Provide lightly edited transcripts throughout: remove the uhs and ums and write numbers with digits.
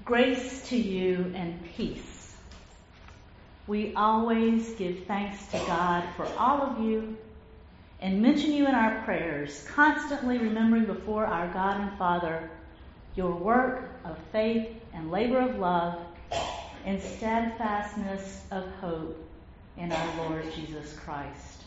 Grace to you and peace. We always give thanks to God for all of you and mention you in our prayers, constantly remembering before our God and Father your work of faith and labor of love and steadfastness of hope in our Lord Jesus Christ.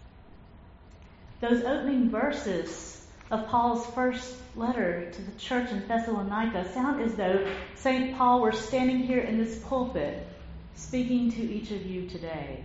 Those opening verses of Paul's first letter to the church in Thessalonica sound as though St. Paul were standing here in this pulpit speaking to each of you today.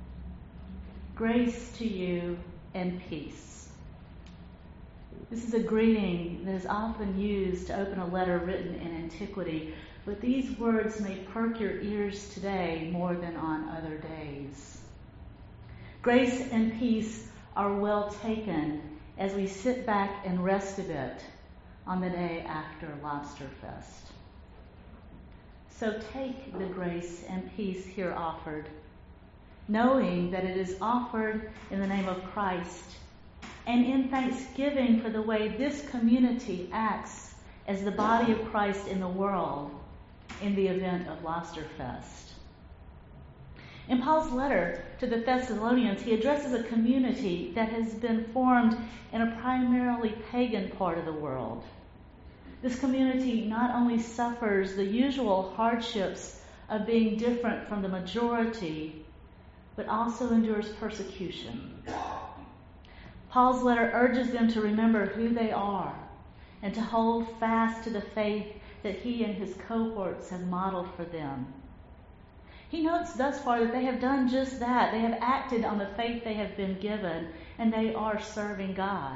Grace to you and peace. This is a greeting that is often used to open a letter written in antiquity, but these words may perk your ears today more than on other days. Grace and peace are well taken as we sit back and rest a bit on the day after Lobster Fest. So take the grace and peace here offered, knowing that it is offered in the name of Christ and in thanksgiving for the way this community acts as the body of Christ in the world in the event of Lobster Fest. In Paul's letter to the Thessalonians, he addresses a community that has been formed in a primarily pagan part of the world. This community not only suffers the usual hardships of being different from the majority, but also endures persecution. Paul's letter urges them to remember who they are and to hold fast to the faith that he and his cohorts have modeled for them. He notes thus far that they have done just that. They have acted on the faith they have been given, and they are serving God.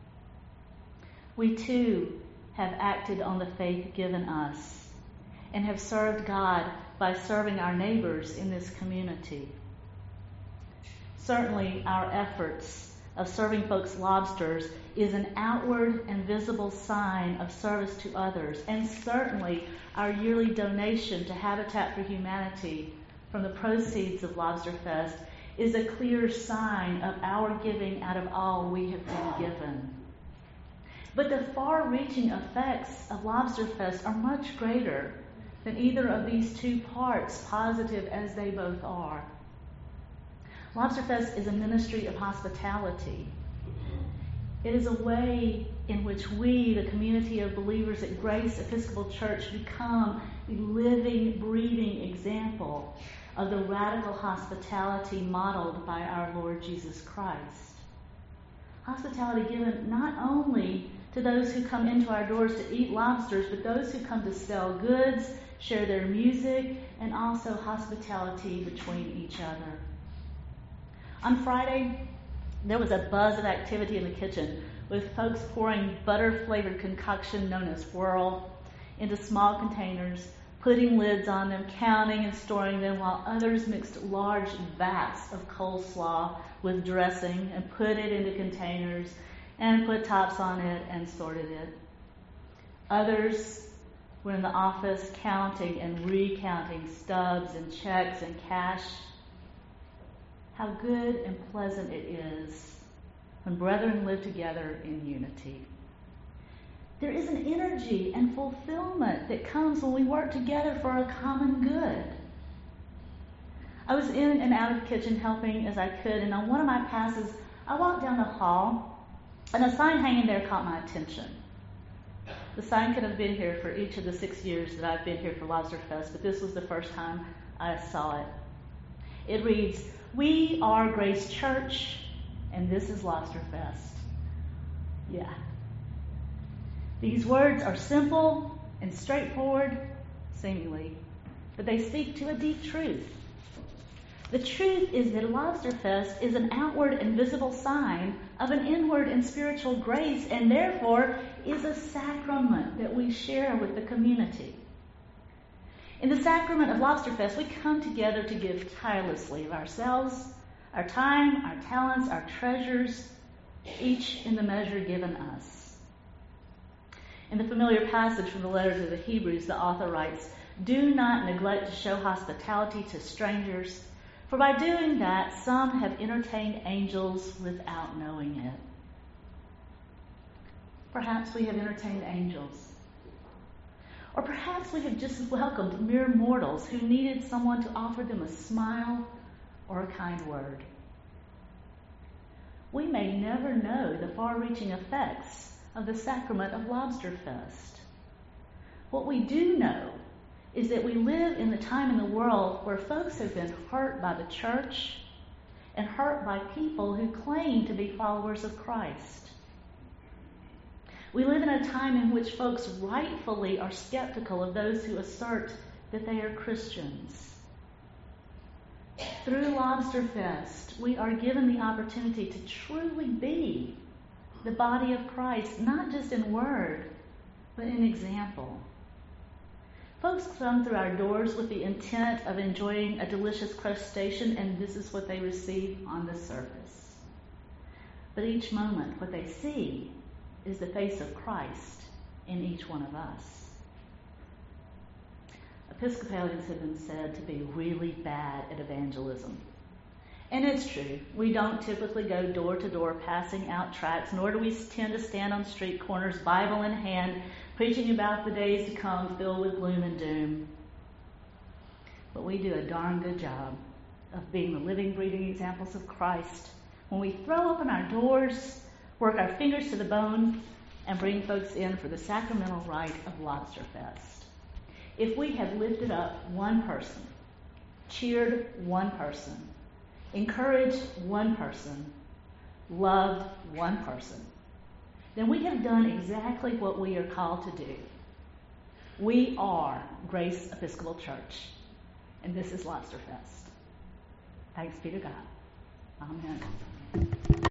We too have acted on the faith given us and have served God by serving our neighbors in this community. Certainly, our efforts of serving folks lobsters is an outward and visible sign of service to others, and certainly our yearly donation to Habitat for Humanity from the proceeds of Lobster Fest is a clear sign of our giving out of all we have been given. But the far-reaching effects of Lobster Fest are much greater than either of these two parts, positive as they both are. Lobster Fest is a ministry of hospitality. It is a way in which we, the community of believers at Grace Episcopal Church, become the living, breathing example of the radical hospitality modeled by our Lord Jesus Christ. Hospitality given not only to those who come into our doors to eat lobsters, but those who come to sell goods, share their music, and also hospitality between each other. On Friday, there was a buzz of activity in the kitchen with folks pouring butter-flavored concoction known as whirl into small containers, putting lids on them, counting and storing them, while others mixed large vats of coleslaw with dressing and put it into containers and put tops on it and sorted it. Others were in the office counting and recounting stubs and checks and cash. How good and pleasant it is when brethren live together in unity. There is an energy and fulfillment that comes when we work together for a common good. I was in and out of the kitchen helping as I could, and on one of my passes, I walked down the hall, and a sign hanging there caught my attention. The sign could have been here for each of the 6 years that I've been here for Lobster Fest, but this was the first time I saw it. It reads, "We are Grace Church, and this is Lobster Fest." Yeah. These words are simple and straightforward, seemingly, but they speak to a deep truth. The truth is that Lobster Fest is an outward and visible sign of an inward and spiritual grace, and therefore is a sacrament that we share with the community. In the sacrament of Lobster Fest, we come together to give tirelessly of ourselves, our time, our talents, our treasures, each in the measure given us. In the familiar passage from the letter to the Hebrews, the author writes, "Do not neglect to show hospitality to strangers, for by doing that, some have entertained angels without knowing it." Perhaps we have entertained angels. Or perhaps we have just welcomed mere mortals who needed someone to offer them a smile or a kind word. We may never know the far-reaching effects of the sacrament of Lobster Fest. What we do know is that we live in the time in the world where folks have been hurt by the church and hurt by people who claim to be followers of Christ. We live in a time in which folks rightfully are skeptical of those who assert that they are Christians. Through Lobster Fest, we are given the opportunity to truly be the body of Christ, not just in word, but in example. Folks come through our doors with the intent of enjoying a delicious crustacean, and this is what they receive on the surface. But each moment, what they see is the face of Christ in each one of us. Episcopalians have been said to be really bad at evangelism. And it's true. We don't typically go door to door passing out tracts, nor do we tend to stand on street corners, Bible in hand, preaching about the days to come filled with gloom and doom. But we do a darn good job of being the living, breathing examples of Christ when we throw open our doors, work our fingers to the bone, and bring folks in for the sacramental rite of Lobster Fest. If we have lifted up one person, cheered one person, encouraged one person, loved one person, then we have done exactly what we are called to do. We are Grace Episcopal Church, and this is Lobster Fest. Thanks be to God. Amen.